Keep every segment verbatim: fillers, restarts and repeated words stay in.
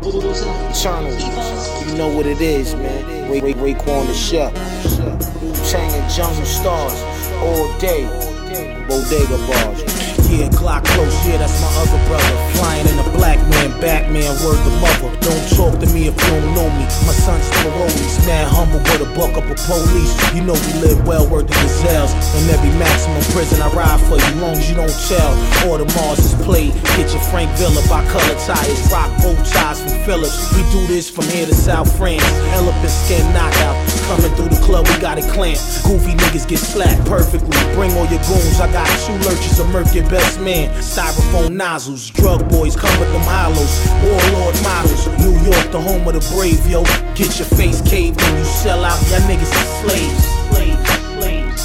Eternal, you know what it is, man. Ray, Ray, Raekwon the Chef, Wu-Tang and Jungle Stars, all day, Bodega Bars. Yeah, Glock close, yeah, that's my other brother. Flying in a black man, Batman, word the mother. Don't talk to me if you don't know me. My son's parolees, mad humble, but a buck up a police. You know we live well, word the gazelles. In every maximum prison I ride for you, long as you don't tell. All the Mars is played. Get your Frank Villa by color tires, rock bow ties from Phillips. We do this from here to South France. Elephant skin knockout. Coming through the club, we got it clamped. Goofy niggas get slapped perfectly. Bring all your goons, I got two lurchers, a murk your best man. Styrofoam nozzles, drug boys come with them hollows. Warlord models, New York, the home of the brave, yo. Get your face caved when you sell out, y'all niggas are slaves. Slaves, slaves.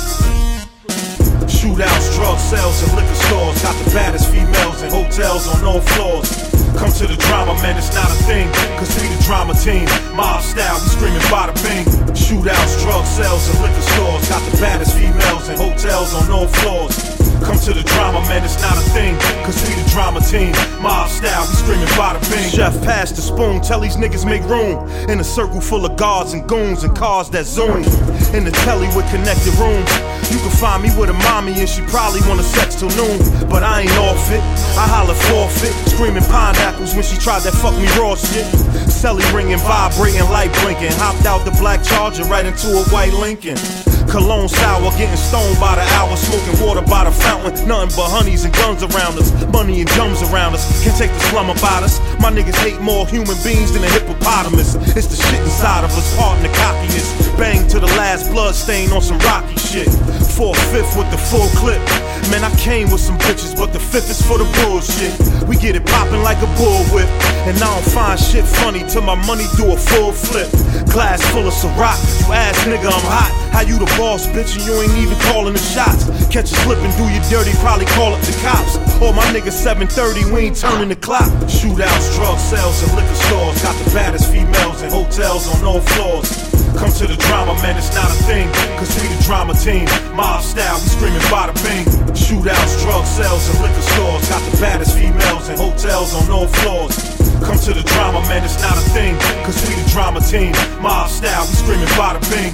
Shootouts, drug sales, and liquor stores. Got the baddest females in hotels on all floors. Come to the drama, man, it's not a thing, cause we the drama team. Mob style, we screaming bada bing. Shootouts, drug sales, and liquor stores. Got the baddest females in hotels on all floors. Come to the drama, man, it's not a thing, cause we the drama team. Mob style, we screaming bada bing. Chef, pass the spoon, tell these niggas make room. In a circle full of guards and goons and cars that zoom. In the telly with connected rooms. You can find me with a mommy and she probably wanna sex till noon. But I ain't off it, I holler forfeit. Screaming pineapples when she tried that fuck me raw shit. Celly ringing, vibrating, light blinking. Hopped out the black Charger right into a white Lincoln. Cologne sour, getting stoned by the hour. Smoking water by the fountain. Nothing but honeys and guns around us. Money and jums around us. Can't take the slum about us. My niggas hate more human beings than a hippopotamus. It's the shit inside of us, pardon the cockiness. Bang to the last blood stain on some rocky shit. Four-fifth with the full clip. Man, I came with some bitches, but the fifth is for the bullshit. We get it poppin' like a bullwhip. And I don't find shit funny till my money do a full flip. Glass full of Ciroc, you ass nigga, I'm hot. How you the boss, bitch, and you ain't even calling the shots? Catch you slippin', do you dirty, probably call up the cops. All my niggas seven thirty, we ain't turning the clock. Shootouts, drug sales, and liquor stores. Got the baddest females in hotels on all floors. Come to the drama, man, it's not a thing, cause we the drama team. Mob style, we screaming bada bing. Shootouts, drug sales, and liquor stores. Got the baddest females in hotels on all floors. Come to the drama, man, it's not a thing, cause we the drama team. Mob style, we screaming bada bing.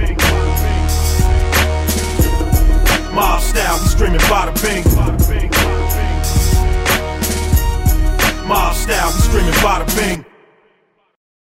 Mob style, we screaming bada bing. Mob style, we screaming bada bing.